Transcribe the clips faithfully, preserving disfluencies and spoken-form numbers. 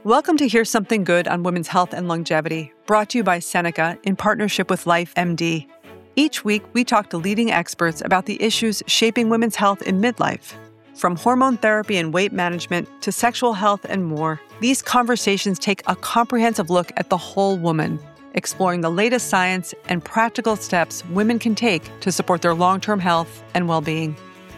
Welcome to Hear Something Good on Women's Health and Longevity, brought to you by Seneca in partnership with LifeMD. Each week, we talk to leading experts about the issues shaping women's health in midlife. From hormone therapy and weight management to sexual health and more, these conversations take a comprehensive look at the whole woman, exploring the latest science and practical steps women can take to support their long-term health and well-being.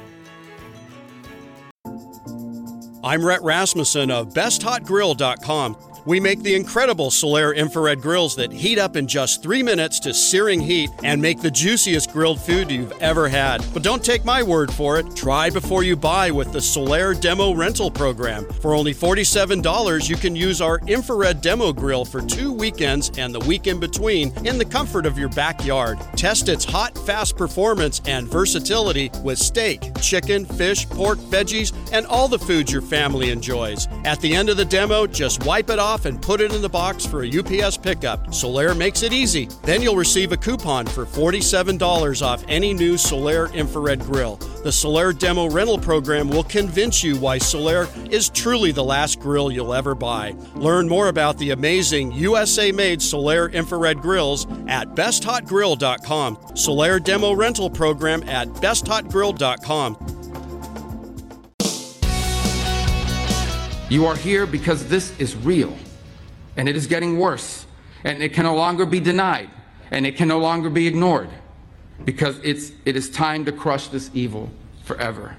I'm Rhett Rasmussen of best hot grill dot com. We make the incredible Solaire infrared grills that heat up in just three minutes to searing heat and make the juiciest grilled food you've ever had. But don't take my word for it. Try before you buy with the Solaire Demo Rental Program. For only forty-seven dollars, you can use our infrared demo grill for two weekends and the week in between in the comfort of your backyard. Test its hot, fast performance and versatility with steak, chicken, fish, pork, veggies, and all the foods your family enjoys. At the end of the demo, just wipe it off and put it in the box for a U P S pickup. Solaire makes it easy. Then you'll receive a coupon for forty-seven dollars off any new Solaire infrared grill. The Solaire Demo Rental Program will convince you why Solaire is truly the last grill you'll ever buy. Learn more about the amazing U S A-made Solaire infrared grills at best hot grill dot com. Solaire Demo Rental Program at best hot grill dot com. You are here because this is real, and it is getting worse, and it can no longer be denied, and it can no longer be ignored, because it's, it is time to crush this evil forever.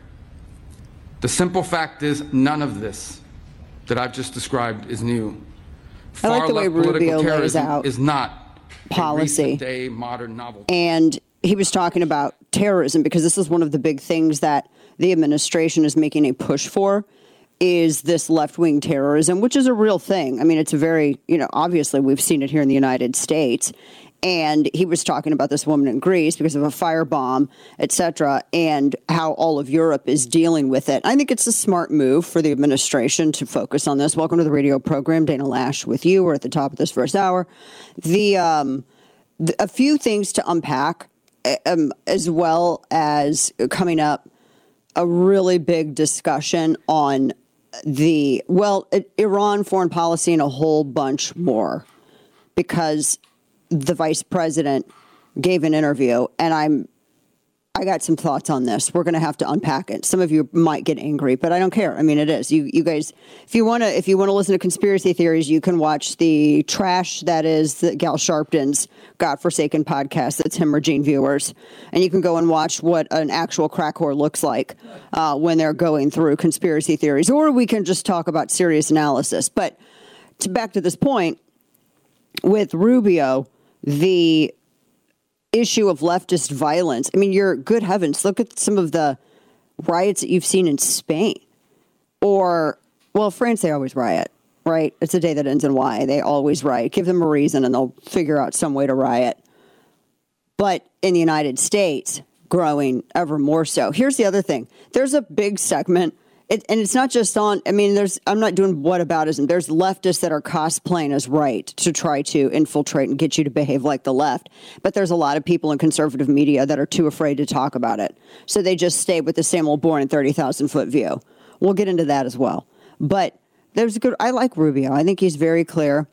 The simple fact is, none of this that I've just described is new. I like the way Rubio lays out is not policy, a day modern novelty. And he was talking about terrorism, because this is one of the big things that the administration is making a push for, is this left-wing terrorism, which is a real thing. I mean, it's a very, you know, obviously we've seen it here in the United States. And he was talking about this woman in Greece because of a firebomb, et cetera, and how all of Europe is dealing with it. I think it's a smart move for the administration to focus on this. Welcome to the radio program. Dana Lash with you. We're at the top of this first hour. The, um, the a few things to unpack, um, as well as coming up, a really big discussion on the, well, Iran foreign policy and a whole bunch more, because the vice president gave an interview, and I'm, I got some thoughts on this. We're going to have to unpack it. Some of you might get angry, but I don't care. I mean, it is. You, you guys, if you want to, if you want to listen to conspiracy theories, you can watch the trash that is the Gal Sharpton's godforsaken podcast. That's hemorrhaging viewers, and you can go and watch what an actual crack whore looks like uh, when they're going through conspiracy theories. Or we can just talk about serious analysis. But to back to this point with Rubio, the issue of leftist violence. I mean, you're good heavens. Look at some of the riots that you've seen in Spain, or, well, France, they always riot, right? It's a day that ends in Y. They always riot. Give them a reason and they'll figure out some way to riot. But in the United States, growing ever more so. Here's the other thing. There's a big segment. It, and it's not just on, I mean, there's, I'm not doing whataboutism. There's leftists that are cosplaying as right to try to infiltrate and get you to behave like the left. But there's a lot of people in conservative media that are too afraid to talk about it. So they just stay with the same old boring thirty thousand foot view. We'll get into that as well. But there's a good, I like Rubio. I think he's very clear.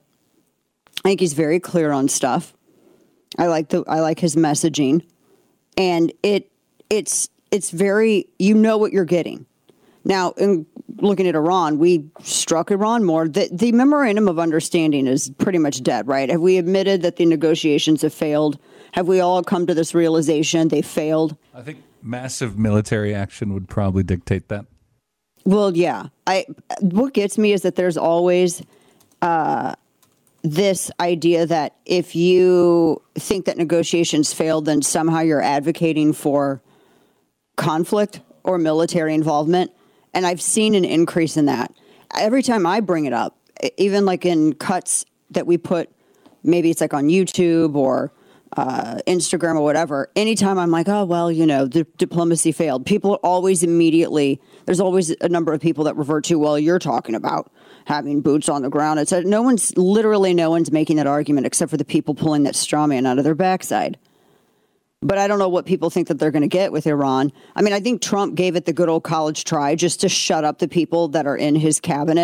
I think he's very clear on stuff. I like the, I like his messaging. And it, it's, it's very, you know what you're getting. Now, in looking at Iran, we struck Iran more. The, the memorandum of understanding is pretty much dead, right? Have we admitted that the negotiations have failed? Have we all come to this realization they failed? I think massive military action would probably dictate that. Well, yeah. I what gets me is that there's always uh, this idea that if you think that negotiations failed, then somehow you're advocating for conflict or military involvement. And I've seen an increase in that. Every time I bring it up, even like in cuts that we put, maybe it's like on YouTube or uh, Instagram or whatever, anytime I'm like, oh, well, you know, the diplomacy failed, people always immediately, there's always a number of people that revert to, well, you're talking about having boots on the ground. It's no one's, literally no one's making that argument except for the people pulling that straw man out of their backside. But I don't know what people think that they're going to get with Iran. I mean, I think Trump gave it the good old college try just to shut up the people that are in his cabinet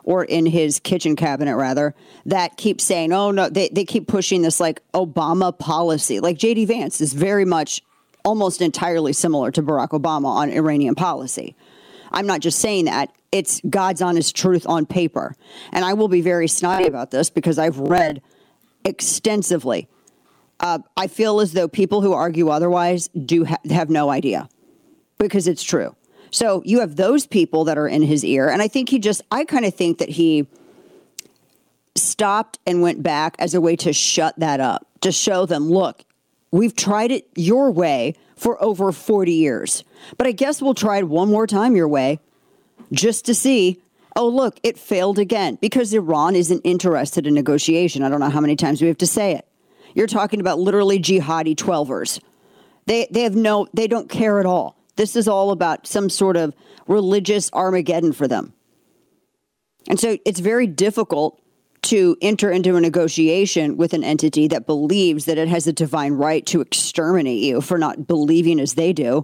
or in his kitchen cabinet, rather, that keep saying, oh, no, they, they keep pushing this like Obama policy. Like J D Vance is very much almost entirely similar to Barack Obama on Iranian policy. I'm not just saying that. It's God's honest truth on paper. And I will be very snotty about this because I've read extensively. Uh, I feel as though people who argue otherwise do ha- have no idea because it's true. So you have those people that are in his ear. And I think he just, I kind of think that he stopped and went back as a way to shut that up, to show them, look, we've tried it your way for over forty years, but I guess we'll try it one more time your way just to see, oh, look, it failed again because Iran isn't interested in negotiation. I don't know how many times we have to say it. You're talking about literally jihadi twelvers. They they have no, they don't care at all. This is all about some sort of religious Armageddon for them. And so it's very difficult to enter into a negotiation with an entity that believes that it has a divine right to exterminate you for not believing as they do.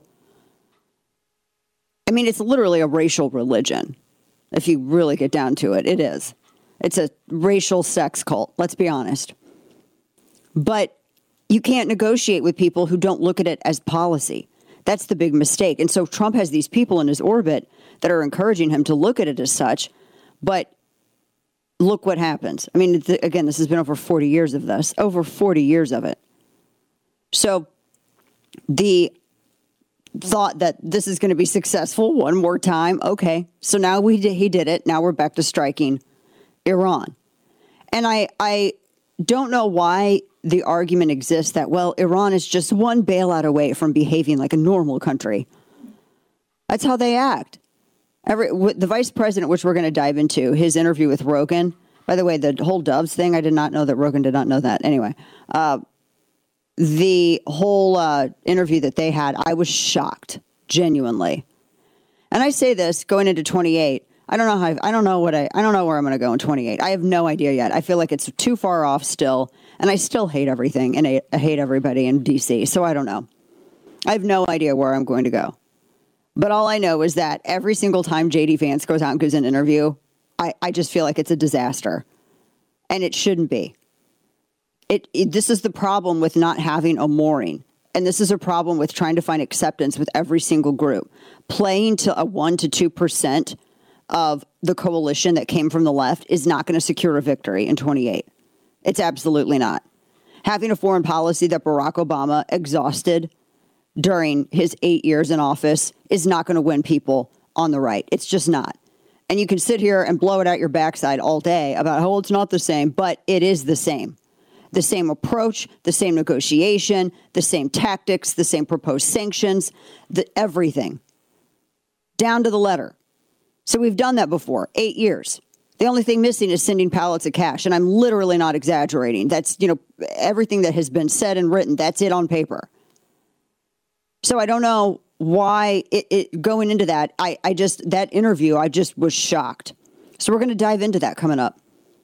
I mean, it's literally a racial religion. If you really get down to it, it is. It's a racial sex cult, let's be honest. But you can't negotiate with people who don't look at it as policy. That's the big mistake. And so Trump has these people in his orbit that are encouraging him to look at it as such. But look what happens. I mean, th- again, this has been over forty years of this, over forty years of it. So the thought that this is going to be successful one more time. Okay. So now we did, he did it. Now we're back to striking Iran. And I, I don't know why the argument exists that, well, Iran is just one bailout away from behaving like a normal country. That's how they act. Every, the vice president, which we're going to dive into, his interview with Rogan. By the way, the whole Doves thing, I did not know that. Rogan did not know that. Anyway, uh, the whole uh, interview that they had, I was shocked, genuinely. And I say this going into twenty-eight. I don't know how. I don't know what I. I don't know where I'm going to go in twenty-eight. I have no idea yet. I feel like it's too far off still, and I still hate everything, and I, I hate everybody in D C. So I don't know. I have no idea where I'm going to go. But all I know is that every single time J D Vance goes out and gives an interview, I, I just feel like it's a disaster. And it shouldn't be. It, it This is the problem with not having a mooring. And this is a problem with trying to find acceptance with every single group. Playing to a one to two percent of the coalition that came from the left is not going to secure a victory in twenty-eight. It's absolutely not. Having a foreign policy that Barack Obama exhausted during his eight years in office is not going to win people on the right. It's just not. And you can sit here and blow it out your backside all day about, oh, it's not the same, but it is the same. The same approach, the same negotiation, the same tactics, the same proposed sanctions, the, everything. Down to the letter. So we've done that before, eight years. The only thing missing is sending pallets of cash. And I'm literally not exaggerating. That's, you know, everything that has been said and written, that's it on paper. So I don't know why it, it going into that. I, I just, that interview, I just was shocked. So we're going to dive into that coming up.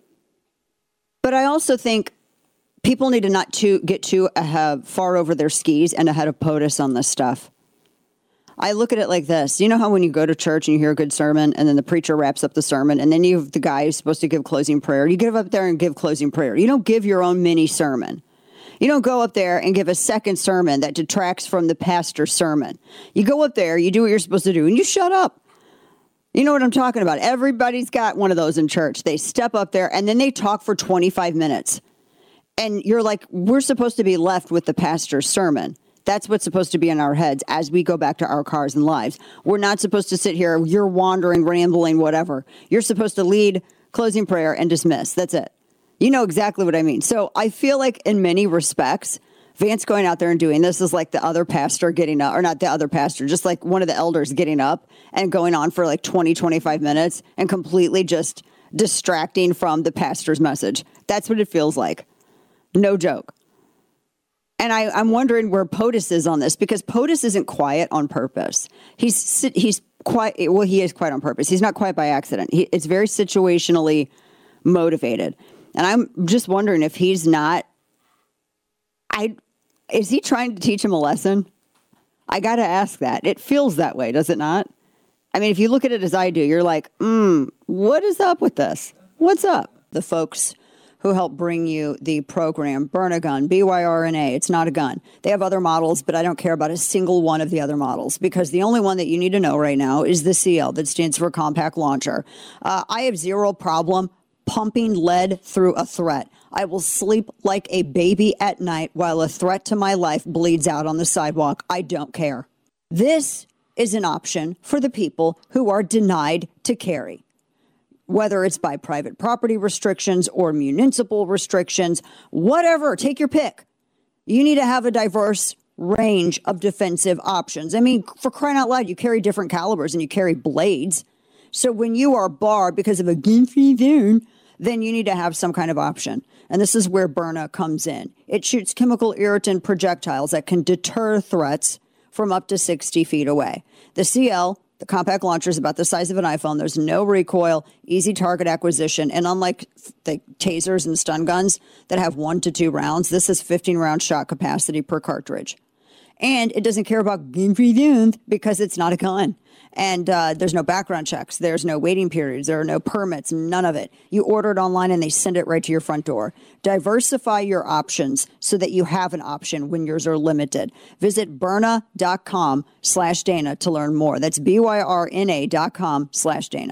But I also think people need to not too, get too uh, far over their skis and ahead of POTUS on this stuff. I look at it like this. You know how when you go to church and you hear a good sermon and then the preacher wraps up the sermon and then you have the guy who's supposed to give closing prayer. You get up there and give closing prayer. You don't give your own mini sermon. You don't go up there and give a second sermon that detracts from the pastor's sermon. You go up there, you do what you're supposed to do, and you shut up. You know what I'm talking about. Everybody's got one of those in church. They step up there, and then they talk for twenty-five minutes. And you're like, we're supposed to be left with the pastor's sermon. That's what's supposed to be in our heads as we go back to our cars and lives. We're not supposed to sit here, you're wandering, rambling, whatever. You're supposed to lead, closing prayer, and dismiss. That's it. You know exactly what I mean. So I feel like in many respects, Vance going out there and doing this is like the other pastor getting up, or not the other pastor, just like one of the elders getting up and going on for like twenty, twenty-five minutes and completely just distracting from the pastor's message. That's what it feels like. No joke. And I, I'm wondering where POTUS is on this, because POTUS isn't quiet on purpose. He's he's quiet. Well, he is quiet on purpose. He's not quiet by accident. He, it's very situationally motivated. And I'm just wondering if he's not, I, is he trying to teach him a lesson? I got to ask that. It feels that way, does it not? I mean, if you look at it as I do, you're like, hmm, what is up with this? What's up? The folks who help bring you the program, Burnagun, B Y R N A. It's not a gun. They have other models, but I don't care about a single one of the other models because the only one that you need to know right now is the C L, that stands for Compact Launcher. Uh, I have zero problem pumping lead through a threat. I will sleep like a baby at night while a threat to my life bleeds out on the sidewalk. I don't care. This is an option for the people who are denied to carry, whether it's by private property restrictions or municipal restrictions, whatever, take your pick. You need to have a diverse range of defensive options. I mean, for crying out loud, you carry different calibers and you carry blades. So when you are barred because of a gun-free zone, then you need to have some kind of option. And this is where Byrna comes in. It shoots chemical irritant projectiles that can deter threats from up to sixty feet away. The C L, the compact launcher, is about the size of an iPhone. There's no recoil, easy target acquisition. And unlike the tasers and stun guns that have one to two rounds, this is fifteen round shot capacity per cartridge. And it doesn't care about gun-free zones because it's not a gun. And uh, there's no background checks. There's no waiting periods. There are no permits, none of it. You order it online and they send it right to your front door. Diversify your options so that you have an option when yours are limited. Visit Byrna.com slash Dana to learn more. That's B-Y-R-N-A dot com slash Dana.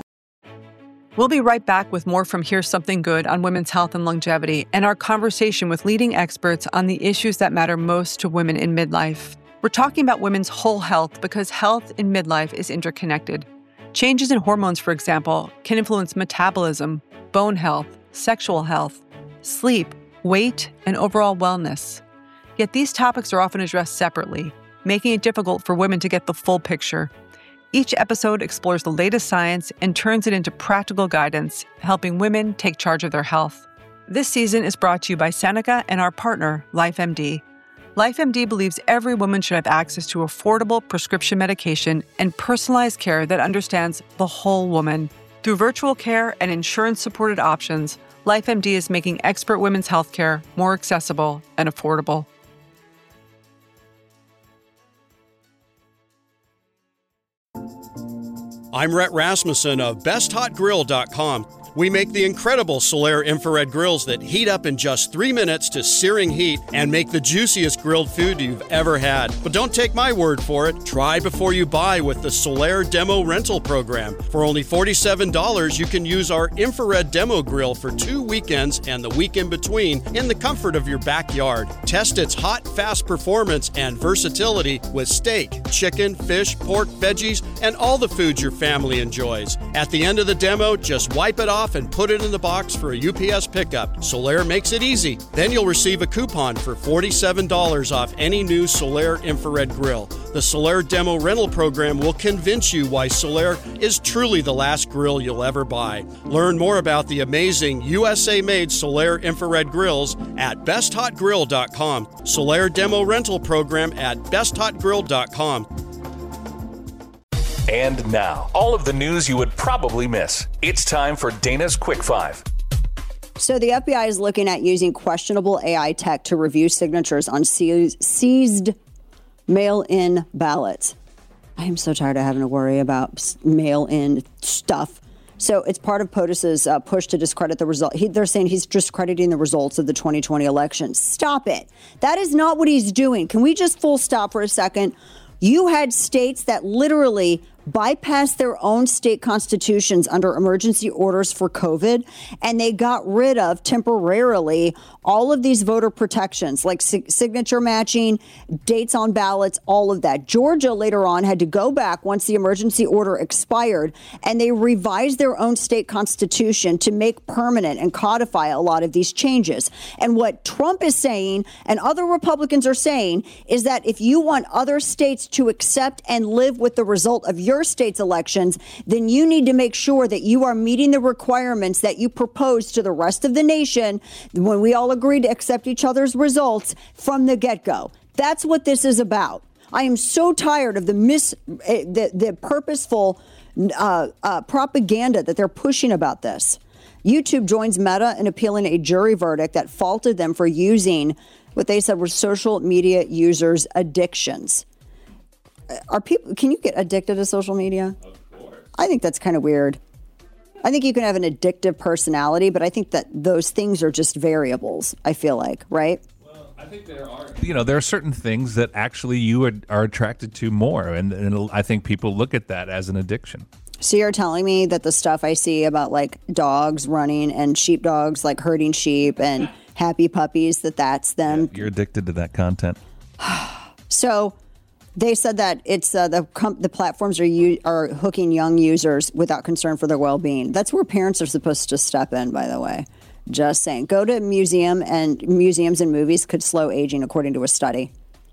We'll be right back with more from Here's Something Good on women's health and longevity and our conversation with leading experts on the issues that matter most to women in midlife. We're talking about women's whole health because health in midlife is interconnected. Changes in hormones, for example, can influence metabolism, bone health, sexual health, sleep, weight, and overall wellness. Yet these topics are often addressed separately, making it difficult for women to get the full picture. Each episode explores the latest science and turns it into practical guidance, helping women take charge of their health. This season is brought to you by Seneca and our partner, LifeMD. LifeMD believes every woman should have access to affordable prescription medication and personalized care that understands the whole woman. Through virtual care and insurance-supported options, LifeMD is making expert women's healthcare more accessible and affordable. I'm Rhett Rasmussen of best hot grill dot com. We make the incredible Solaire infrared grills that heat up in just three minutes to searing heat and make the juiciest grilled food you've ever had. But don't take my word for it. Try before you buy with the Solaire Demo Rental Program. For only forty-seven dollars, you can use our infrared demo grill for two weekends and the week in between in the comfort of your backyard. Test its hot, fast performance and versatility with steak, chicken, fish, pork, veggies, and all the foods your family enjoys. At the end of the demo, just wipe it off and put it in the box for a U P S pickup. Solaire makes it easy. Then you'll receive a coupon for forty-seven dollars off any new Solaire infrared grill. The Solaire Demo Rental Program will convince you why Solaire is truly the last grill you'll ever buy. Learn more about the amazing U S A-made Solaire infrared grills at best hot grill dot com. Solaire Demo Rental Program at best hot grill dot com. And now, all of the news you would probably miss. It's time for Dana's Quick Five. So the F B I is looking at using questionable A I tech to review signatures on seized mail-in ballots. I am so tired of having to worry about mail-in stuff. So it's part of POTUS's uh, push to discredit the result. He, they're saying he's discrediting the results of the twenty twenty election. Stop it. That is not what he's doing. Can we just full stop for a second? You had states that literally bypassed their own state constitutions under emergency orders for COVID, and they got rid of temporarily all of these voter protections like sig- signature matching, dates on ballots, all of that. Georgia later on had to go back once the emergency order expired, and they revised their own state constitution to make permanent and codify a lot of these changes. And what Trump is saying and other Republicans are saying is that if you want other states to accept and live with the result of your state's elections, then you need to make sure that you are meeting the requirements that you propose to the rest of the nation when we all agree to accept each other's results from the get-go. That's what this is about. I am so tired of the mis, the, the purposeful uh, uh, propaganda that they're pushing about this. YouTube joins Meta in appealing a jury verdict that faulted them for using what they said were social media users' addictions. Are people? Can you get addicted to social media? Of course. I think that's kind of weird. I think you can have an addictive personality, but I think that those things are just variables, I feel like, right? Well, I think there are. You know, there are certain things that actually you are, are attracted to more, and, and I think people look at that as an addiction. So you're telling me that the stuff I see about like dogs running and sheepdogs like herding sheep and happy puppies, that that's them. Yeah, you're addicted to that content. So they said that it's uh, the com- the platforms are u- are hooking young users without concern for their well-being. That's where parents are supposed to step in, by the way. Just saying. Go to a museum, and museums and movies could slow aging, according to a study.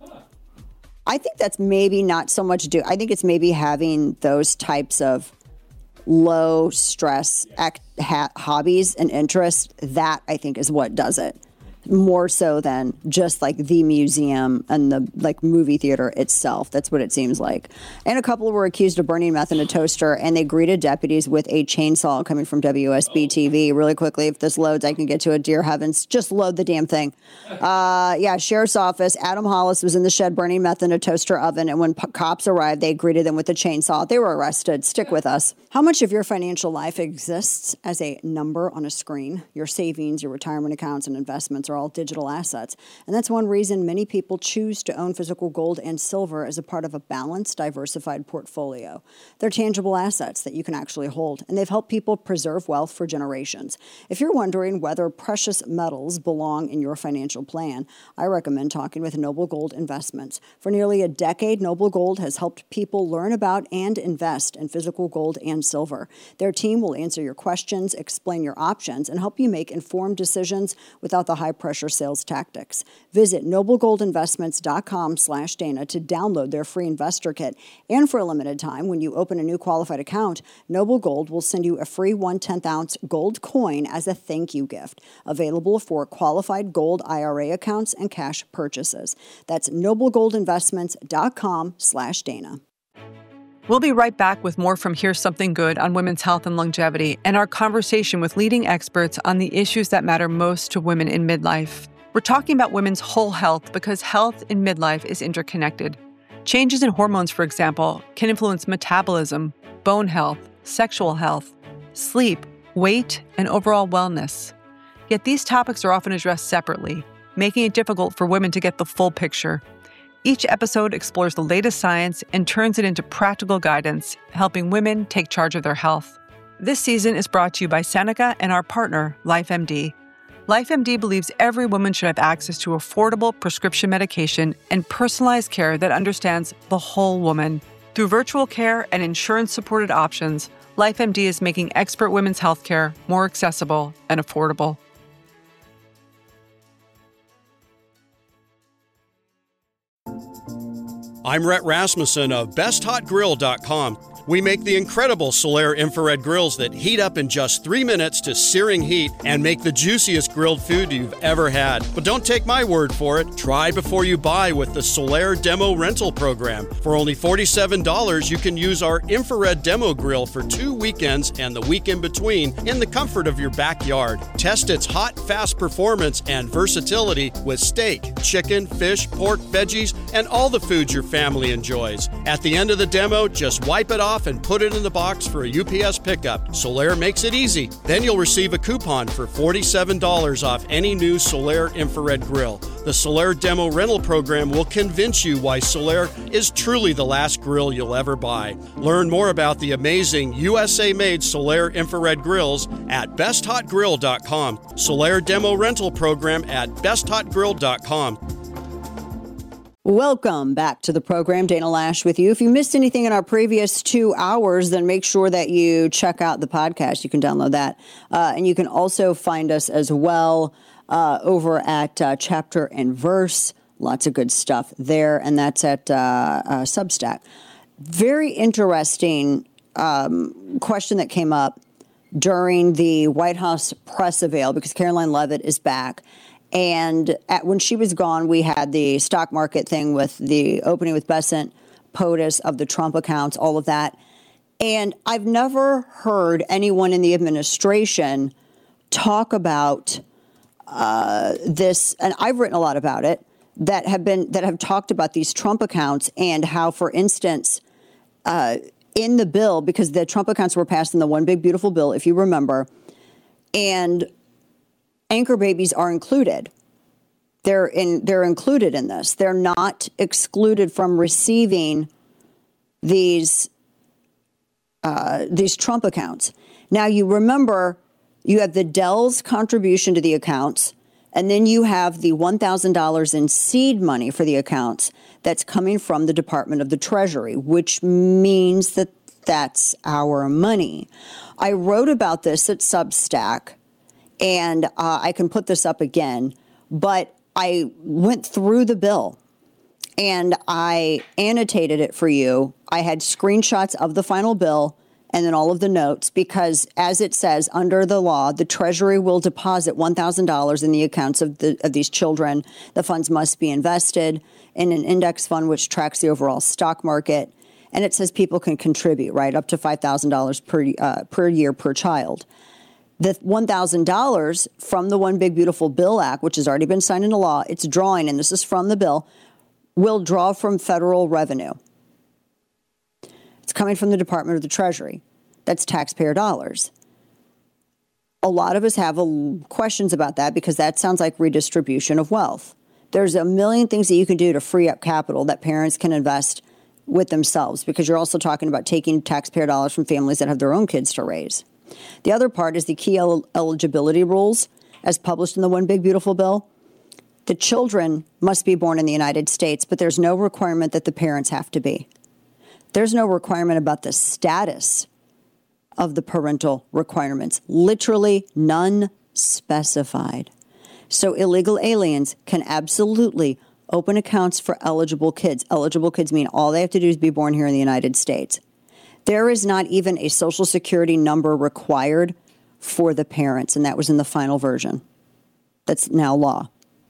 I think that's maybe not so much do. I think it's maybe having those types of low stress act, ha, hobbies and interests. That I think is what does it. More so than just like the museum and the like movie theater itself. That's what it seems like. And a couple were accused of burning meth in a toaster, and they greeted deputies with a chainsaw coming from W S B T V. Really quickly, if this loads, I can get to it. Dear heavens, just load the damn thing. Uh, yeah, sheriff's office. Adam Hollis was in the shed burning meth in a toaster oven, and when p- cops arrived, they greeted them with a chainsaw. They were arrested. Stick with us. How much of your financial life exists as a number on a screen? Your savings, your retirement accounts, and investments are all digital assets. And that's one reason many people choose to own physical gold and silver as a part of a balanced, diversified portfolio. They're tangible assets that you can actually hold, and they've helped people preserve wealth for generations. If you're wondering whether precious metals belong in your financial plan, I recommend talking with Noble Gold Investments. For nearly a decade, Noble Gold has helped people learn about and invest in physical gold and silver. Their team will answer your questions, explain your options, and help you make informed decisions without the high-pressure sales tactics. Visit noblegoldinvestments.com slash Dana to download their free investor kit. And for a limited time, when you open a new qualified account, Noble Gold will send you a free one tenth ounce gold coin as a thank you gift, available for qualified gold I R A accounts and cash purchases. That's noblegoldinvestments.com slash Dana. We'll be right back with more from Here's Something Good on women's health and longevity and our conversation with leading experts on the issues that matter most to women in midlife. We're talking about women's whole health because health in midlife is interconnected. Changes in hormones, for example, can influence metabolism, bone health, sexual health, sleep, weight, and overall wellness. Yet these topics are often addressed separately, making it difficult for women to get the full picture. Each episode explores the latest science and turns it into practical guidance, helping women take charge of their health. This season is brought to you by Seneca and our partner, LifeMD. LifeMD believes every woman should have access to affordable prescription medication and personalized care that understands the whole woman. Through virtual care and insurance-supported options, LifeMD is making expert women's healthcare more accessible and affordable. I'm Rhett Rasmussen of best hot grill dot com. We make the incredible Solaire infrared grills that heat up in just three minutes to searing heat and make the juiciest grilled food you've ever had. But don't take my word for it. Try before you buy with the Solaire Demo Rental Program. For only forty-seven dollars, you can use our infrared demo grill for two weekends and the week in between in the comfort of your backyard. Test its hot, fast performance and versatility with steak, chicken, fish, pork, veggies, and all the foods your family enjoys. At the end of the demo, just wipe it off and put it in the box for a U P S pickup. Solaire makes it easy. Then you'll receive a coupon for forty-seven dollars off any new Solaire infrared grill. The Solaire Demo Rental Program will convince you why Solaire is truly the last grill you'll ever buy. Learn more about the amazing U S A-made Solaire infrared grills at best hot grill dot com. Solaire Demo Rental Program at best hot grill dot com. Welcome back to the program. Dana Loesch with you. If you missed anything in our previous two hours, then make sure that you check out the podcast. You can download that. Uh, and you can also find us as well uh, over at uh, Chapter and Verse. Lots of good stuff there. And that's at uh, uh, Substack. Very interesting um, question that came up during the White House press avail because Caroline Leavitt is back. And at, when she was gone, we had the stock market thing with the opening with Besant, POTUS of the Trump accounts, all of that. And I've never heard anyone in the administration talk about uh, this, and I've written a lot about it, that have been that have talked about these Trump accounts and how, for instance, uh, in the bill, because the Trump accounts were passed in the One Big Beautiful Bill, if you remember, and anchor babies are included. They're in, they're included in this. They're not excluded from receiving these uh, these Trump accounts. Now, you remember you have the Dell's contribution to the accounts, and then you have the one thousand dollars in seed money for the accounts that's coming from the Department of the Treasury, which means that that's our money. I wrote about this at Substack, and uh, I can put this up again, but I went through the bill and I annotated it for you. I had screenshots of the final bill and then all of the notes, because as it says under the law, the Treasury will deposit one thousand dollars in the accounts of the of these children. The funds must be invested in an index fund which tracks the overall stock market. And it says people can contribute, right, up to five thousand dollars per uh, per year per child. The one thousand dollars from the One Big Beautiful Bill Act, which has already been signed into law, it's drawing, and this is from the bill, will draw from federal revenue. It's coming from the Department of the Treasury. That's taxpayer dollars. A lot of us have a, questions about that because that sounds like redistribution of wealth. There's a million things that you can do to free up capital that parents can invest with themselves, because you're also talking about taking taxpayer dollars from families that have their own kids to raise. The other part is the key el- eligibility rules as published in the One Big Beautiful Bill. The children must be born in the United States, but there's no requirement that the parents have to be. There's no requirement about the status of the parental requirements. Literally none specified. So illegal aliens can absolutely open accounts for eligible kids. Eligible kids mean all they have to do is be born here in the United States. There is not even a Social Security number required for the parents, and that was in the final version. That's now law.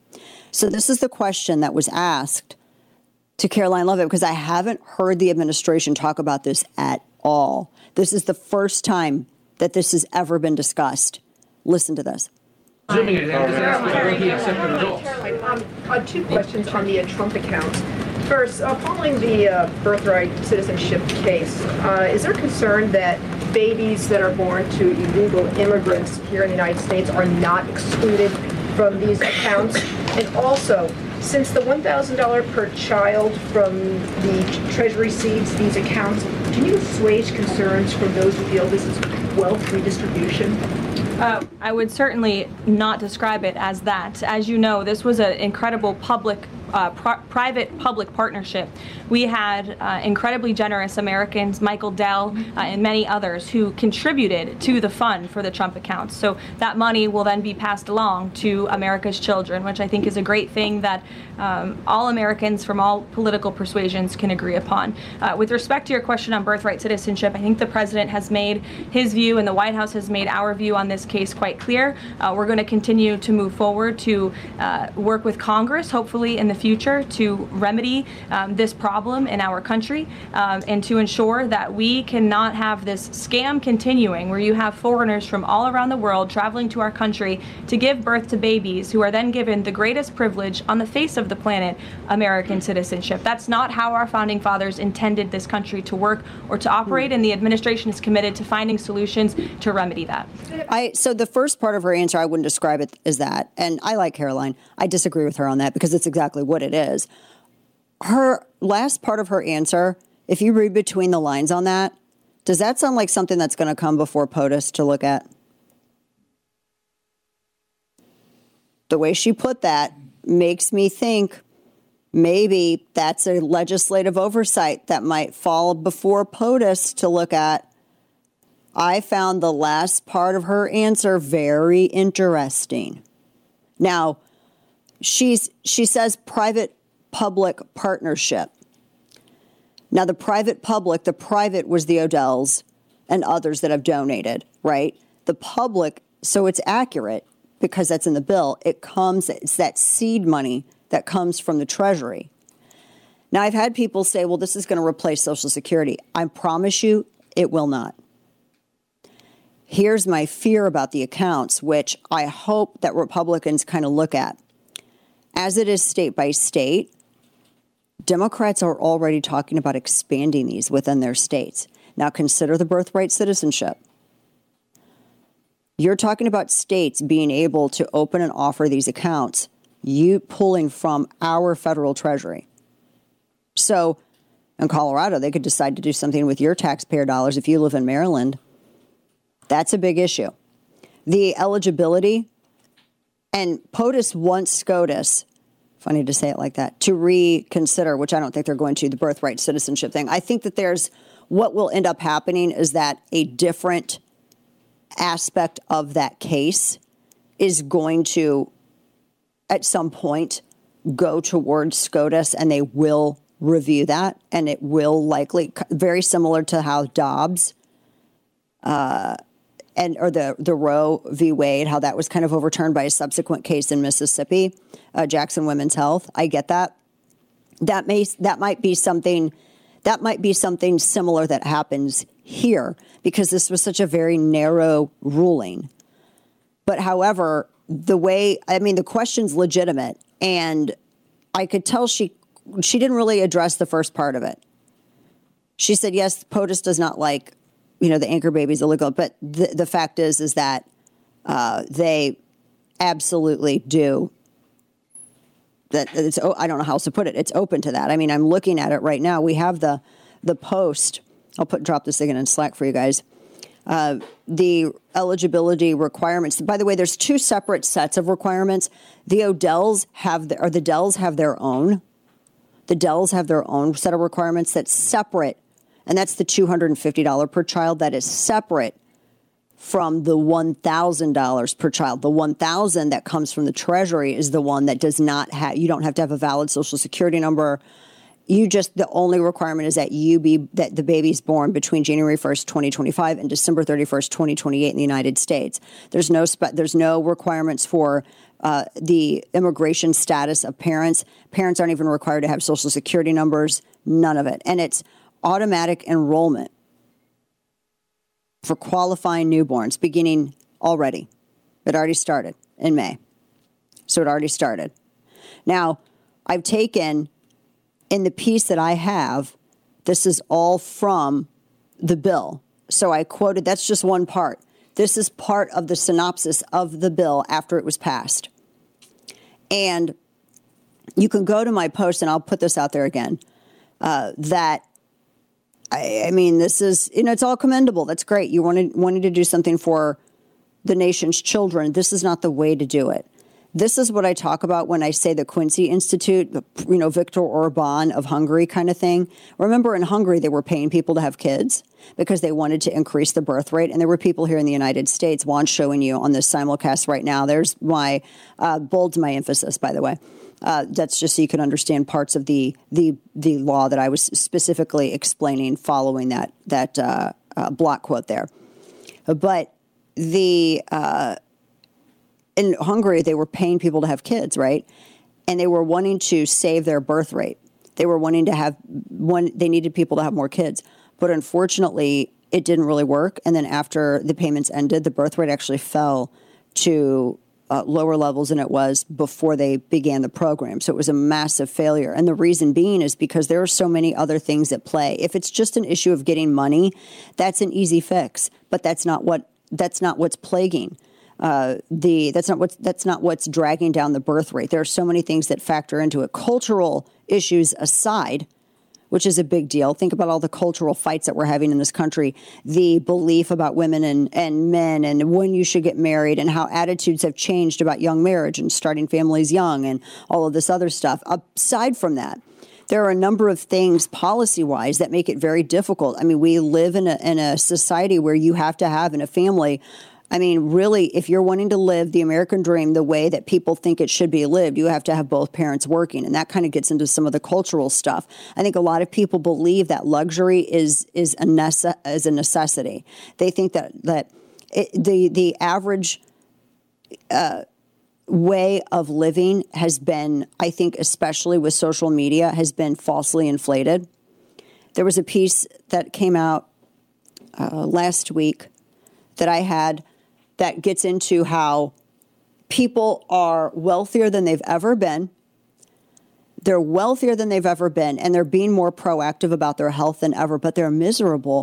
So this is the question that was asked to Karoline Leavitt, because I haven't heard the administration talk about this at all. This is the first time that this has ever been discussed. Listen to this. Assuming it does he accept the results? Um, uh, two questions on the uh, Trump accounts. First, uh, following the uh, birthright citizenship case, uh, is there concern that babies that are born to illegal immigrants here in the United States are not excluded from these accounts? And also, since the one thousand dollars per child from the Treasury seeds these accounts, can you assuage concerns from those who feel this is wealth redistribution? Uh, I would certainly not describe it as that. As you know, this was an incredible public Uh, pr- private-public partnership. We had uh, incredibly generous Americans, Michael Dell, uh, and many others who contributed to the fund for the Trump accounts. So that money will then be passed along to America's children, which I think is a great thing that um, all Americans from all political persuasions can agree upon. Uh, with respect to your question on birthright citizenship, I think the president has made his view and the White House has made our view on this case quite clear. Uh, we're going to continue to move forward to uh, work with Congress, hopefully in the future, to remedy um, this problem in our country um, and to ensure that we cannot have this scam continuing where you have foreigners from all around the world traveling to our country to give birth to babies who are then given the greatest privilege on the face of the planet, American citizenship. That's not how our founding fathers intended this country to work or to operate, and the administration is committed to finding solutions to remedy that. I so the first part of her answer, I wouldn't describe it as that. And I like Karoline. I disagree with her on that because it's exactly what it is. Her last part of her answer, if you read between the lines on that, does that sound like something that's going to come before POTUS to look at? The way she put that makes me think maybe that's a legislative oversight that might fall before POTUS to look at. I found the last part of her answer very interesting. Now, she's she says private-public partnership. Now, the private-public, the private was the Odells and others that have donated, right? The public, so it's accurate because that's in the bill. It comes, it's that seed money that comes from the Treasury. Now, I've had people say, well, this is going to replace Social Security. I promise you it will not. Here's my fear about the accounts, which I hope that Republicans kind of look at. As it is state by state, Democrats are already talking about expanding these within their states. Now consider the birthright citizenship. You're talking about states being able to open and offer these accounts, you pulling from our federal treasury. So in Colorado, they could decide to do something with your taxpayer dollars if you live in Maryland. That's a big issue. The eligibility, and POTUS wants SCOTUS, funny to say it like that, to reconsider, which I don't think they're going to, the birthright citizenship thing. I think that there's, what will end up happening is that a different aspect of that case is going to, at some point, go towards SCOTUS, and they will review that, and it will likely, very similar to how Dobbs uh, and or the the Roe v. Wade, how that was kind of overturned by a subsequent case in Mississippi, uh, Jackson Women's Health. I get that. That may that might be something that might be something similar that happens here, because this was such a very narrow ruling. But however, the way, I mean, the question's legitimate, and I could tell she she didn't really address the first part of it. She said, yes, POTUS does not like, you know, the anchor babies illegal, but the, the fact is, is that uh, they absolutely do. That it's, oh, I don't know how else to put it. It's open to that. I mean, I'm looking at it right now. We have the the post. I'll put drop this again in Slack for you guys. Uh, the eligibility requirements. By the way, there's two separate sets of requirements. The Odells have the, or the Dells have their own. The Dells have their own set of requirements that's separate, and that's the two hundred fifty dollars per child. That is separate from the one thousand dollars per child. The one thousand dollars that comes from the Treasury is the one that does not have, you don't have to have a valid Social Security number. You just, the only requirement is that you be, that the baby's born between January first, twenty twenty-five and December thirty-first, twenty twenty-eight in the United States. There's no, spe- there's no requirements for uh, the immigration status of parents. Parents aren't even required to have Social Security numbers, none of it. And it's automatic enrollment for qualifying newborns beginning already. It already started in May. So it already started. Now, I've taken, in the piece that I have, this is all from the bill. So I quoted, that's just one part. This is part of the synopsis of the bill after it was passed. And you can go to my post, and I'll put this out there again, uh, that I, I mean, this is, you know, it's all commendable. That's great. You wanted, wanted to do something for the nation's children. This is not the way to do it. This is what I talk about when I say the Quincy Institute, you know, Viktor Orban of Hungary kind of thing. Remember, in Hungary, they were paying people to have kids because they wanted to increase the birth rate. And there were people here in the United States. Juan's showing you on this simulcast right now. There's my, uh, bold's my emphasis, by the way. Uh, that's just so you can understand parts of the the the law that I was specifically explaining following that, that uh, uh, block quote there. But the... Uh, in Hungary, they were paying people to have kids, right? And they were wanting to save their birth rate. They were wanting to have one, they needed people to have more kids. But unfortunately, it didn't really work. And then after the payments ended, the birth rate actually fell to uh, lower levels than it was before they began the program. So it was a massive failure. And the reason being is because there are so many other things at play. If it's just an issue of getting money, that's an easy fix. But that's not what that's not what's plaguing. Uh, the that's not what's that's not what's dragging down the birth rate. There are so many things that factor into it. Cultural issues aside, which is a big deal. Think about all the cultural fights that we're having in this country. The belief about women and, and men and when you should get married and how attitudes have changed about young marriage and starting families young and all of this other stuff. Aside from that, there are a number of things policy-wise that make it very difficult. I mean, we live in a in a society where you have to have in a family. I mean, really, if you're wanting to live the American dream the way that people think it should be lived, you have to have both parents working. And that kind of gets into some of the cultural stuff. I think a lot of people believe that luxury is is a, nece- is a necessity. They think that, that it, the, the average uh, way of living has been, I think, especially with social media, has been falsely inflated. There was a piece that came out uh, last week that I had that gets into how people are wealthier than they've ever been. They're wealthier than they've ever been, and they're being more proactive about their health than ever, but they're miserable.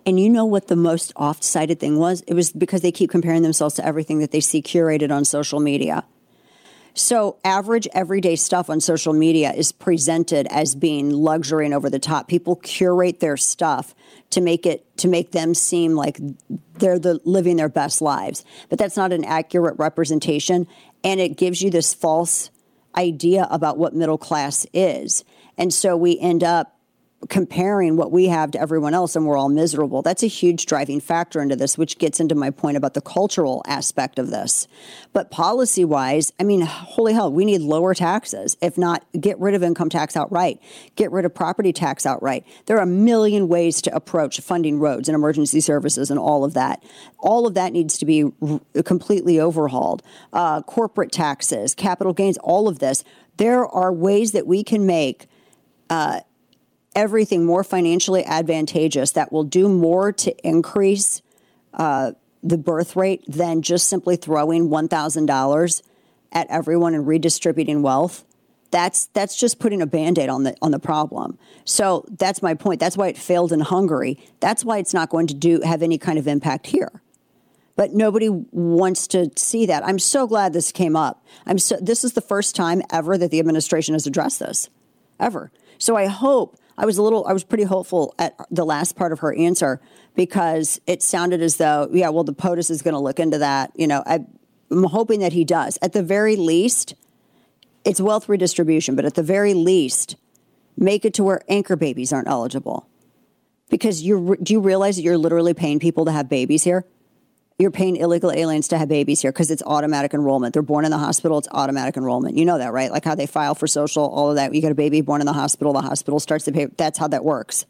And you know what the most oft-cited thing was? It was because they keep comparing themselves to everything that they see curated on social media. So average, everyday stuff on social media is presented as being luxury and over the top. People curate their stuff to make it to make them seem like they're the, living their best lives. But that's not an accurate representation, and it gives you this false idea about what middle class is. And so we end up comparing what we have to everyone else, and we're all miserable. That's a huge driving factor into this, which gets into my point about the cultural aspect of this. But policy-wise, I mean, holy hell, we need lower taxes. If not, get rid of income tax outright. Get rid of property tax outright. There are a million ways to approach funding roads and emergency services and all of that. All of that needs to be r- completely overhauled. Uh, corporate taxes, capital gains, all of this. There are ways that we can make uh, everything more financially advantageous that will do more to increase uh, the birth rate than just simply throwing one thousand dollars at everyone and redistributing wealth. That's that's just putting a Band-Aid on the on the problem. So that's my point. That's why it failed in Hungary. That's why it's not going to do have any kind of impact here. But nobody wants to see that. I'm so glad this came up. I'm so this is the first time ever that the administration has addressed this, ever. So I hope. I was a little, I was pretty hopeful at the last part of her answer because it sounded as though, yeah, well, the POTUS is going to look into that. You know, I, I'm hoping that he does. At the very least, it's wealth redistribution, but at the very least, make it to where anchor babies aren't eligible. Because you do you realize that you're literally paying people to have babies here? You're paying illegal aliens to have babies here because it's automatic enrollment. They're born in the hospital. It's automatic enrollment. You know that, right? Like how they file for social, all of that. You get a baby born in the hospital. The hospital starts to pay. That's how that works.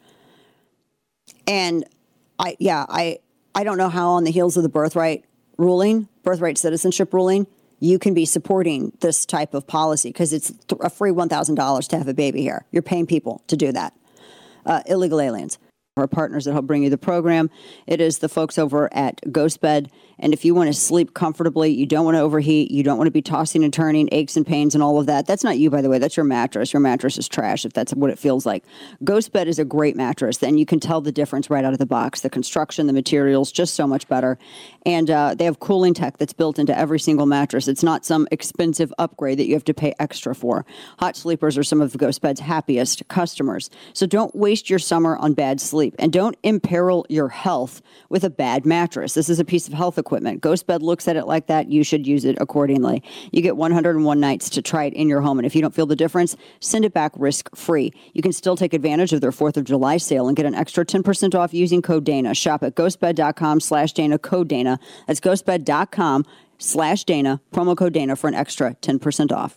And I, yeah, I, I don't know how on the heels of the birthright ruling, birthright citizenship ruling, you can be supporting this type of policy because it's a free one thousand dollars to have a baby here. You're paying people to do that. Uh, illegal aliens. Our partners that help bring you the program. It is the folks over at GhostBed. And if you want to sleep comfortably, you don't want to overheat, you don't want to be tossing and turning, aches and pains and all of that. That's not you, by the way. That's your mattress. Your mattress is trash if that's what it feels like. GhostBed is a great mattress. Then you can tell the difference right out of the box. The construction, the materials, just so much better. And uh, they have cooling tech that's built into every single mattress. It's not some expensive upgrade that you have to pay extra for. Hot sleepers are some of GhostBed's happiest customers. So don't waste your summer on bad sleep. And don't imperil your health with a bad mattress. This is a piece of health equipment. GhostBed looks at it like that. You should use it accordingly. You get one hundred one nights to try it in your home. And if you don't feel the difference, send it back risk-free. You can still take advantage of their fourth of July sale and get an extra ten percent off using code Dana. Shop at ghostbed.com slash Dana, code Dana. That's ghostbed.com slash Dana, promo code Dana for an extra ten percent off.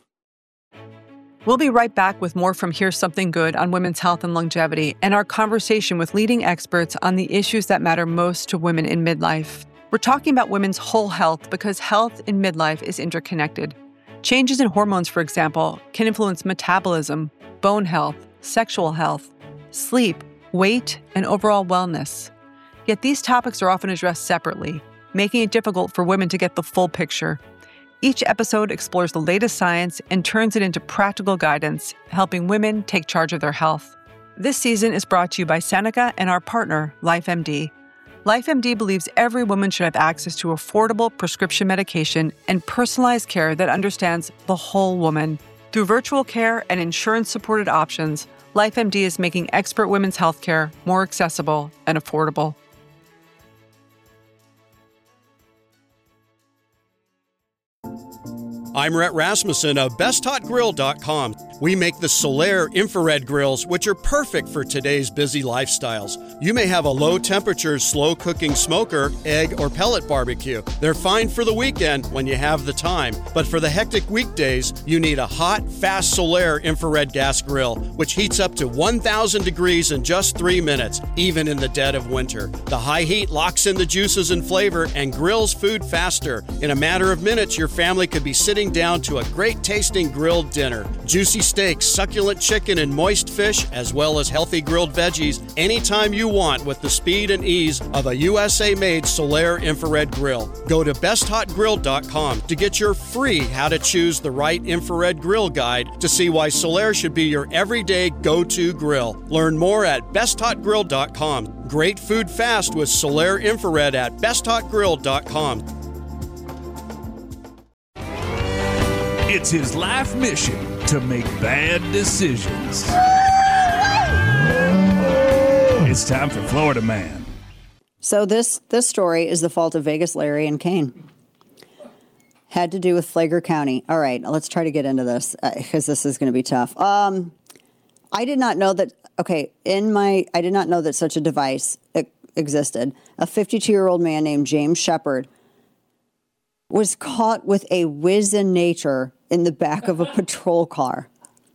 We'll be right back with more from Here's Something Good on women's health and longevity and our conversation with leading experts on the issues that matter most to women in midlife. We're talking about women's whole health because health in midlife is interconnected. Changes in hormones, for example, can influence metabolism, bone health, sexual health, sleep, weight, and overall wellness. Yet these topics are often addressed separately, making it difficult for women to get the full picture. Each episode explores the latest science and turns it into practical guidance, helping women take charge of their health. This season is brought to you by Seneca and our partner, LifeMD. LifeMD believes every woman should have access to affordable prescription medication and personalized care that understands the whole woman. Through virtual care and insurance-supported options, LifeMD is making expert women's healthcare more accessible and affordable. I'm Rhett Rasmussen of best hot grill dot com. We make the Solaire infrared grills, which are perfect for today's busy lifestyles. You may have a low-temperature, slow-cooking smoker, egg, or pellet barbecue. They're fine for the weekend when you have the time. But for the hectic weekdays, you need a hot, fast Solaire infrared gas grill, which heats up to one thousand degrees in just three minutes, even in the dead of winter. The high heat locks in the juices and flavor and grills food faster. In a matter of minutes, your family could be sitting down to a great-tasting grilled dinner. Juicy steaks, succulent chicken, and moist fish, as well as healthy grilled veggies, anytime you want with the speed and ease of a U S A-made Solaire infrared grill. Go to best hot grill dot com to get your free How to Choose the Right Infrared Grill guide to see why Solaire should be your everyday go-to grill. Learn more at best hot grill dot com. Great food fast with Solaire Infrared at best hot grill dot com. It's his life mission to make bad decisions. It's time for Florida Man. So this this story is the fault of Vegas Larry and Kane. Had to do with Flagler County. All right, let's try to get into this because uh, this is going to be tough. Um, I did not know that. Okay, in my I did not know that such a device existed. A fifty-two-year-old man named James Shepard was caught with a Whizzinator in the back of a patrol car.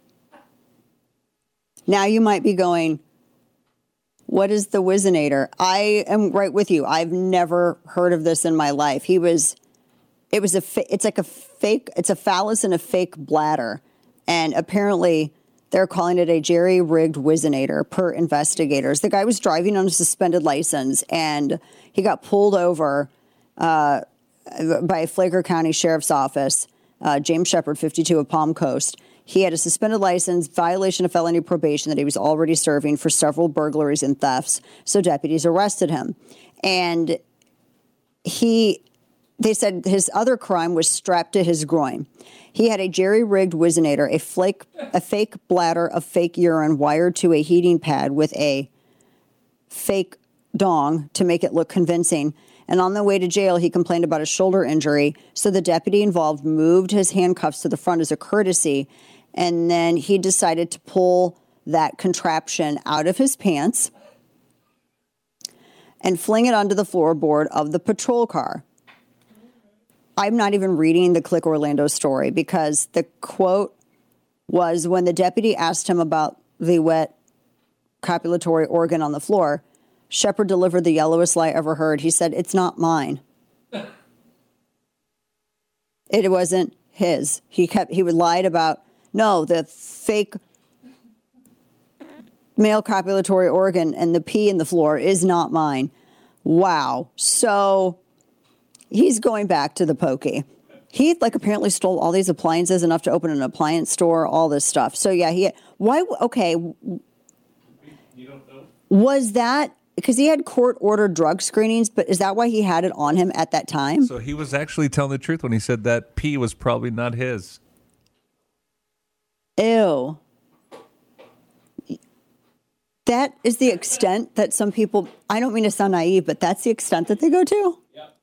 Now you might be going, what is the Whizzinator? I am right with you. I've never heard of this in my life. He was, it was a, it's like a fake, it's a phallus and a fake bladder. And apparently they're calling it a jerry-rigged Whizzinator per investigators. The guy was driving on a suspended license and he got pulled over uh, by Flagler County Sheriff's Office. Uh, James Shepard, fifty-two, of Palm Coast. He had a suspended license, violation of felony probation that he was already serving for several burglaries and thefts. So deputies arrested him. And he, they said his other crime was strapped to his groin. He had a jerry-rigged Whizzinator, a flake, a fake bladder of fake urine wired to a heating pad with a fake dong to make it look convincing. And on the way to jail, he complained about a shoulder injury. So the deputy involved moved his handcuffs to the front as a courtesy. And then he decided to pull that contraption out of his pants and fling it onto the floorboard of the patrol car. I'm not even reading the Click Orlando story because the quote was when the deputy asked him about the wet copulatory organ on the floor, Shepard delivered the yellowest lie ever heard. He said, "It's not mine." It wasn't his. He kept, he would lied about, no, the fake male copulatory organ and the pee in the floor is not mine. Wow. So he's going back to the pokey. He like apparently stole all these appliances, enough to open an appliance store, all this stuff. So yeah, he, why, okay. You don't know? Was that, because he had court-ordered drug screenings, but is that why he had it on him at that time? So he was actually telling the truth when he said that pee was probably not his. Ew. That is the extent that some people, I don't mean to sound naive, but that's the extent that they go to? Yep.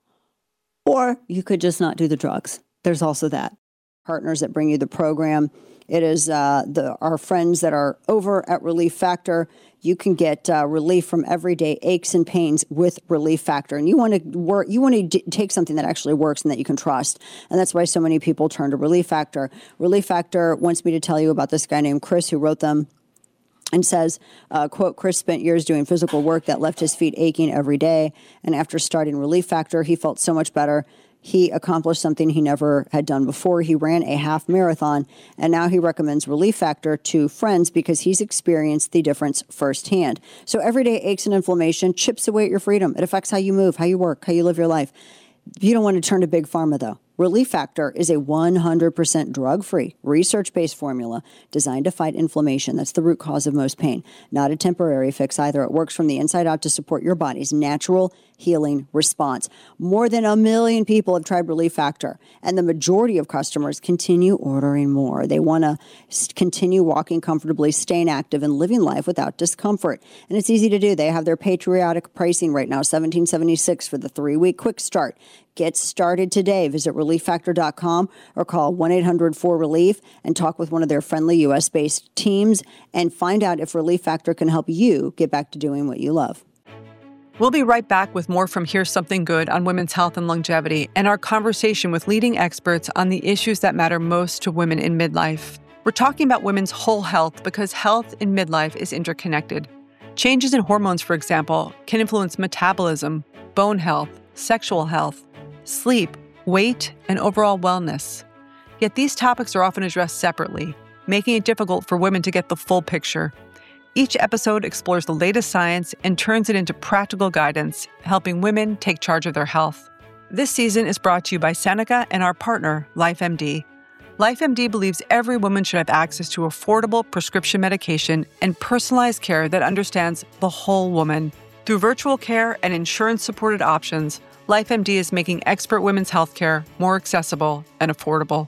Or you could just not do the drugs. There's also that. Partners that bring you the program. It is uh, the our friends that are over at Relief Factor. You can get uh, relief from everyday aches and pains with Relief Factor, and you want to work. You want to d- take something that actually works and that you can trust, and that's why so many people turn to Relief Factor. Relief Factor wants me to tell you about this guy named Chris who wrote them, and says, uh, "quote Chris spent years doing physical work that left his feet aching every day, and after starting Relief Factor, he felt so much better." He accomplished something he never had done before. He ran a half marathon, and now he recommends Relief Factor to friends because he's experienced the difference firsthand. So everyday aches and inflammation chips away at your freedom. It affects how you move, how you work, how you live your life. You don't want to turn to Big Pharma, though. Relief Factor is a one hundred percent drug-free, research-based formula designed to fight inflammation. That's the root cause of most pain. Not a temporary fix either. It works from the inside out to support your body's natural healing response. More than a million people have tried Relief Factor, and the majority of customers continue ordering more. They want to continue walking comfortably, staying active, and living life without discomfort. And it's easy to do. They have their patriotic pricing right now, seventeen seventy-six for the three-week quick start. Get started today. Visit relief factor dot com or call one eight hundred four relief and talk with one of their friendly U S-based teams and find out if Relief Factor can help you get back to doing what you love. We'll be right back with more from Here's Something Good on women's health and longevity and our conversation with leading experts on the issues that matter most to women in midlife. We're talking about women's whole health because health in midlife is interconnected. Changes in hormones, for example, can influence metabolism, bone health, sexual health, sleep, weight, and overall wellness. Yet these topics are often addressed separately, making it difficult for women to get the full picture. Each episode explores the latest science and turns it into practical guidance, helping women take charge of their health. This season is brought to you by Seneca and our partner, LifeMD. LifeMD believes every woman should have access to affordable prescription medication and personalized care that understands the whole woman. Through virtual care and insurance-supported options, LifeMD is making expert women's healthcare more accessible and affordable.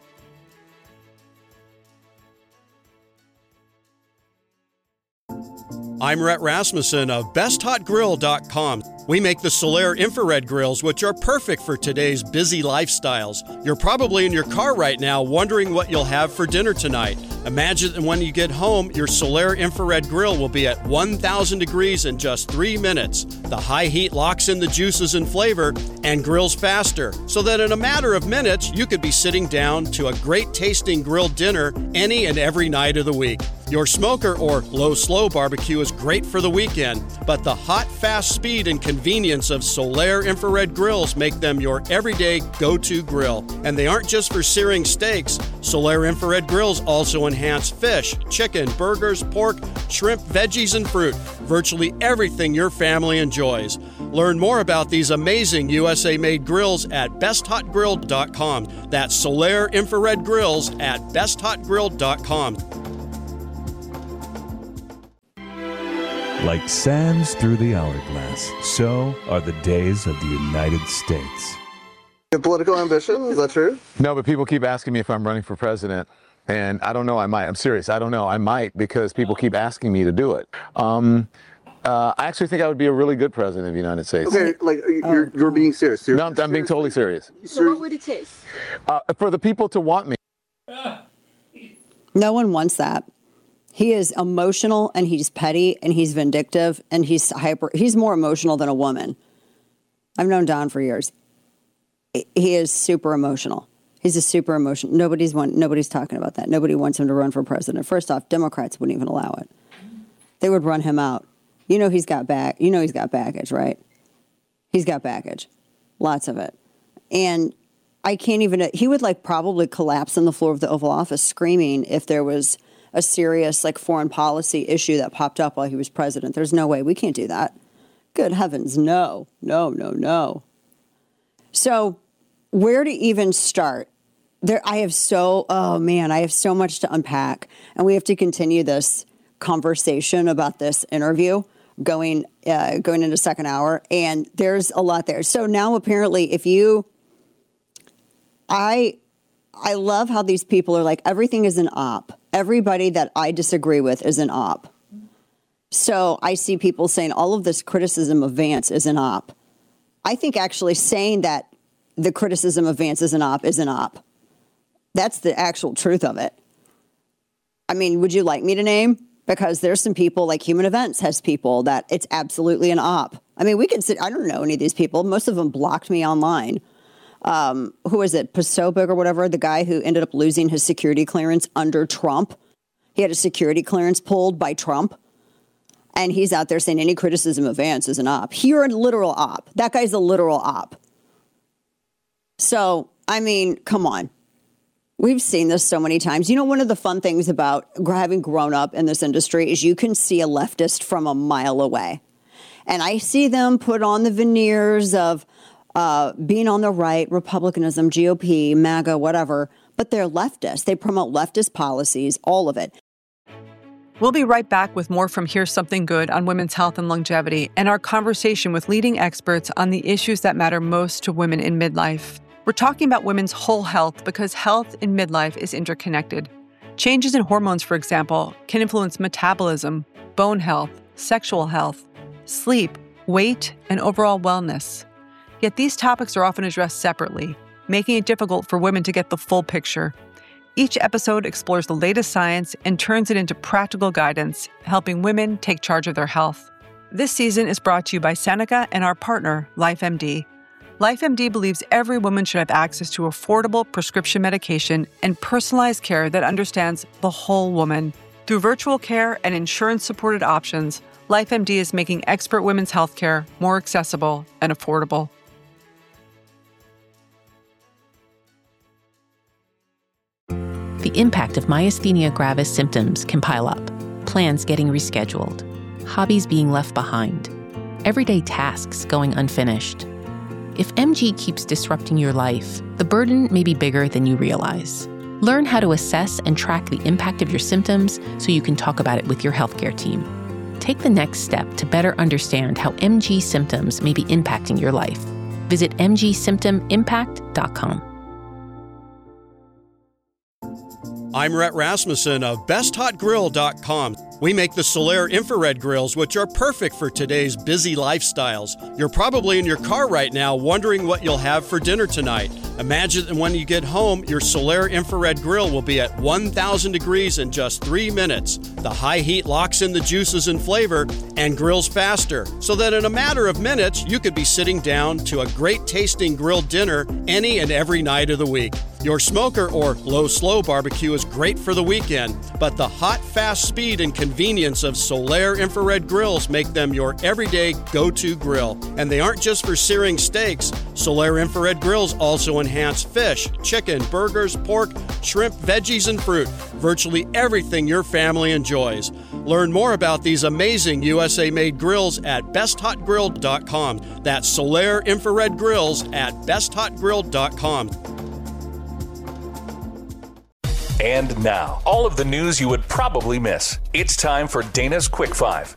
I'm Rhett Rasmussen of best hot grill dot com. We make the Solaire infrared grills, which are perfect for today's busy lifestyles. You're probably in your car right now wondering what you'll have for dinner tonight. Imagine that when you get home, your Solaire infrared grill will be at one thousand degrees in just three minutes. The high heat locks in the juices and flavor and grills faster, so that in a matter of minutes, you could be sitting down to a great tasting grilled dinner any and every night of the week. Your smoker or low-slow barbecue is great for the weekend, but the hot, fast speed and convenience of Solaire infrared grills make them your everyday go-to grill. And they aren't just for searing steaks. Solaire infrared grills also enhance fish, chicken, burgers, pork, shrimp, veggies, and fruit. Virtually everything your family enjoys. Learn more about these amazing U S A-made grills at best hot grill dot com. That's Solaire infrared grills at best hot grill dot com. Like sands through the hourglass, so are the days of the United States. Your political ambition, is that true? No, but people keep asking me if I'm running for president, and I don't know, I might. I'm serious, I don't know, I might, because people keep asking me to do it. Um, uh, I actually think I would be a really good president of the United States. Okay, like, you're, you're being serious. You're, no, I'm, I'm being totally serious. So what would it take? Uh, for the people to want me. No one wants that. He is emotional and he's petty and he's vindictive and he's hyper. He's more emotional than a woman. I've known Don for years. He is super emotional. He's a super emotional. Nobody's want, Nobody's talking about that. Nobody wants him to run for president. First off, Democrats wouldn't even allow it. They would run him out. You know he's got back. You know he's got baggage, right? He's got baggage, lots of it, and I can't even. He would like probably collapse on the floor of the Oval Office screaming if there was a serious like foreign policy issue that popped up while he was president. There's no way. We can't do that. Good heavens, no, no, no, no. So where to even start? There, I have so, oh man, I have so much to unpack. And we have to continue this conversation about this interview going, uh, going into second hour. And there's a lot there. So now apparently if you, I, I love how these people are like, everything is an op. Everybody that I disagree with is an op. So I see people saying all of this criticism of Vance is an op. I think actually saying that the criticism of Vance is an op is an op. That's the actual truth of it. I mean, would you like me to name? Because there's some people like Human Events has people that it's absolutely an op. I mean, we can sit, I don't know any of these people. Most of them blocked me online. Um, who is it? Posobiec or whatever, the guy who ended up losing his security clearance under Trump. He had a security clearance pulled by Trump. And he's out there saying any criticism of Vance is an op. You're a literal op. That guy's a literal op. So, I mean, come on. We've seen this so many times. You know, one of the fun things about having grown up in this industry is you can see a leftist from a mile away. And I see them put on the veneers of uh, being on the right, Republicanism, G O P, MAGA, whatever. But they're leftists. They promote leftist policies, all of it. We'll be right back with more from Here's Something Good on women's health and longevity and our conversation with leading experts on the issues that matter most to women in midlife. We're talking about women's whole health because health in midlife is interconnected. Changes in hormones, for example, can influence metabolism, bone health, sexual health, sleep, weight, and overall wellness. Yet these topics are often addressed separately, making it difficult for women to get the full picture. Each episode explores the latest science and turns it into practical guidance, helping women take charge of their health. This season is brought to you by Seneca and our partner, LifeMD. LifeMD believes every woman should have access to affordable prescription medication and personalized care that understands the whole woman. Through virtual care and insurance-supported options, LifeMD is making expert women's healthcare more accessible and affordable. The impact of myasthenia gravis symptoms can pile up. Plans getting rescheduled, hobbies being left behind, everyday tasks going unfinished. If M G keeps disrupting your life, the burden may be bigger than you realize. Learn how to assess and track the impact of your symptoms so you can talk about it with your healthcare team. Take the next step to better understand how M G symptoms may be impacting your life. Visit m g symptom impact dot com. I'm Rhett Rasmussen of best hot grill dot com. We make the Solaire infrared grills, which are perfect for today's busy lifestyles. You're probably in your car right now wondering what you'll have for dinner tonight. Imagine that when you get home, your Solaire infrared grill will be at one thousand degrees in just three minutes. The high heat locks in the juices and flavor and grills faster, so that in a matter of minutes, you could be sitting down to a great tasting grilled dinner any and every night of the week. Your smoker or low-slow barbecue is great for the weekend, but the hot, fast speed and convenience of Solaire infrared grills make them your everyday go-to grill. And they aren't just for searing steaks. Solaire infrared grills also enhance fish, chicken, burgers, pork, shrimp, veggies, and fruit. Virtually everything your family enjoys. Learn more about these amazing U S A-made grills at best hot grill dot com. That's Solaire infrared grills at best hot grill dot com. And now, all of the news you would probably miss. It's time for Dana's Quick Five.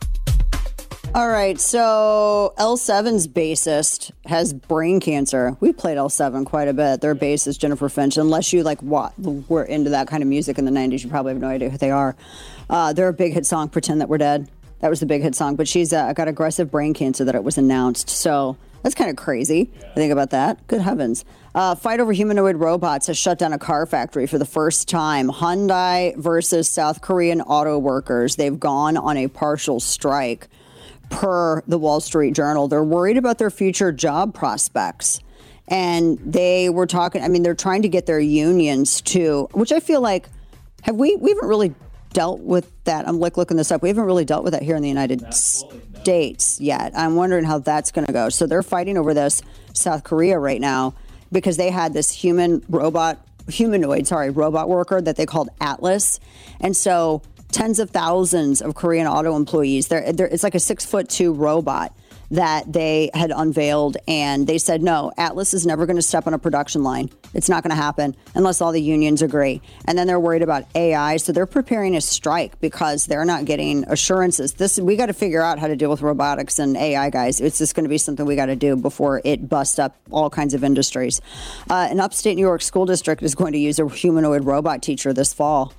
All right, so L seven's bassist has brain cancer. We played L seven quite a bit. Their bassist, Jennifer Finch. Unless you like what were into that kind of music in the nineties, you probably have no idea who they are. Uh, their big hit song, Pretend That We're Dead. That was the big hit song. But she's uh, got aggressive brain cancer that it was announced. So that's kind of crazy. Yeah. Think about that. Good heavens. Uh, fight over humanoid robots has shut down a car factory for the first time. Hyundai versus South Korean auto workers. They've gone on a partial strike, per the Wall Street Journal. They're worried about their future job prospects. And they were talking, I mean, they're trying to get their unions to, which I feel like, have we, we haven't really dealt with that. I'm like looking this up. We haven't really dealt with that here in the United States yet. I'm wondering how that's going to go. So they're fighting over this, South Korea right now, because they had this human robot, humanoid, sorry, robot worker that they called Atlas. And so tens of thousands of Korean auto employees, they're, they're, it's like a six foot two robot that they had unveiled. And they said, no, Atlas is never going to step on a production line. It's not going to happen unless all the unions agree. And then they're worried about A I. So they're preparing a strike because they're not getting assurances. This, we got to figure out how to deal with robotics and A I, guys. It's just going to be something we got to do before it busts up all kinds of industries. Uh, an upstate New York school district is going to use a humanoid robot teacher this fall.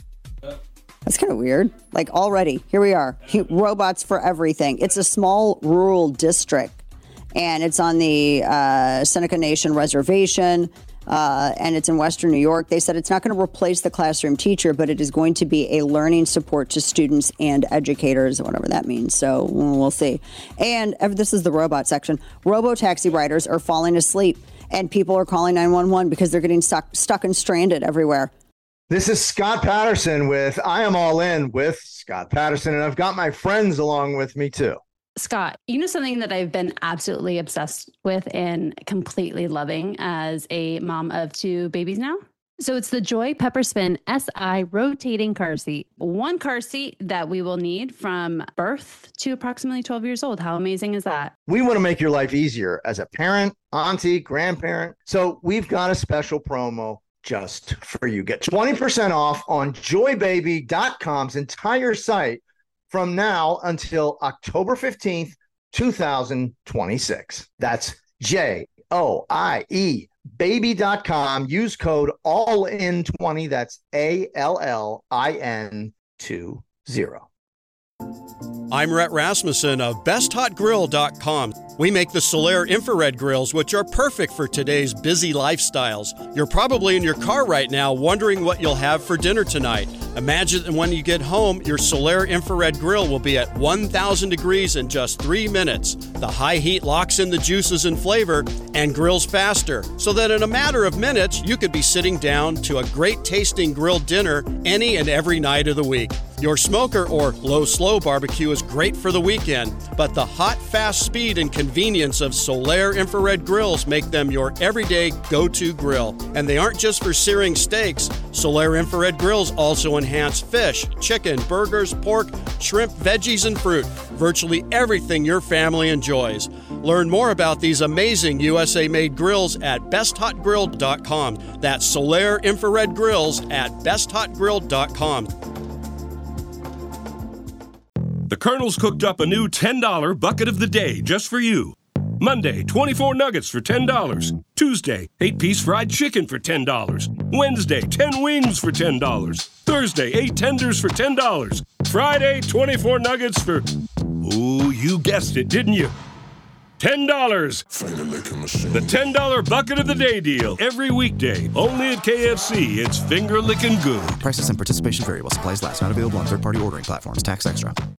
That's kind of weird. Like already, here we are, robots for everything. It's a small rural district, and it's on the uh, Seneca Nation Reservation, uh, and it's in Western New York. They said it's not going to replace the classroom teacher, but it is going to be a learning support to students and educators, whatever that means. So we'll see. And this is the robot section. Robo-taxi riders are falling asleep, and people are calling nine one one because they're getting stuck, stuck and stranded everywhere. This is Scott Patterson with I Am All In with Scott Patterson, and I've got my friends along with me too. Scott, you know something that I've been absolutely obsessed with and completely loving as a mom of two babies now? So it's the Joy Pepperspin S I rotating car seat. One car seat that we will need from birth to approximately twelve years old. How amazing is that? We want to make your life easier as a parent, auntie, grandparent. So we've got a special promo just for you. Get twenty percent off on joy baby dot com's entire site from now until October fifteenth, twenty twenty-six. That's J O I E baby dot com. Use code all in twenty. That's A L L I N twenty. I'm Rhett Rasmussen of best hot grill dot com. We make the Solaire infrared grills, which are perfect for today's busy lifestyles. You're probably in your car right now wondering what you'll have for dinner tonight. Imagine that when you get home, your Solaire infrared grill will be at one thousand degrees in just three minutes. The high heat locks in the juices and flavor and grills faster, so that in a matter of minutes, you could be sitting down to a great tasting grilled dinner any and every night of the week. Your smoker or low-slow barbecue is great for the weekend, but the hot, fast speed and convenience of Solaire infrared grills make them your everyday go-to grill. And they aren't just for searing steaks. Solaire infrared grills also enhance fish, chicken, burgers, pork, shrimp, veggies, and fruit. Virtually everything your family enjoys. Learn more about these amazing U S A-made grills at best hot grill dot com. That's Solaire infrared grills at best hot grill dot com. The Colonel's cooked up a new ten dollar bucket of the day just for you. Monday, twenty-four nuggets for ten dollars. Tuesday, eight-piece fried chicken for ten dollars. Wednesday, ten wings for ten dollars. Thursday, eight tenders for ten dollars. Friday, twenty-four nuggets for... Ooh, you guessed it, didn't you? ten dollars. The ten dollar bucket of the day deal. Every weekday. Only at K F C. It's finger licking good. Prices and participation variable. Supplies last. Not available on third-party ordering platforms. Tax extra.